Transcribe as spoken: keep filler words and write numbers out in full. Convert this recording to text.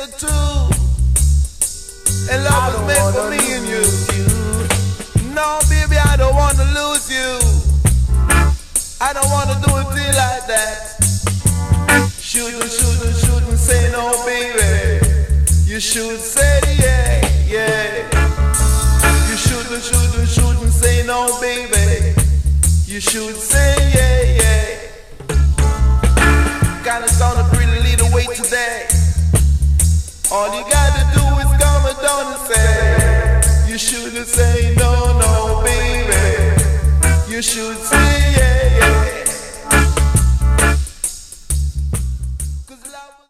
for two, and love was meant for me and you. No, baby, I don't wanna lose you. I don't wanna do it feel like that. Shouldn't, shouldn't, shouldn't say no, baby. You should say yeah, yeah. You shouldn't, shouldn't, shouldn't say no, baby. You should say yeah, yeah. Got us on a pretty little way today. All you gotta do is come and down and say, you shouldn't say no, no, baby. You should say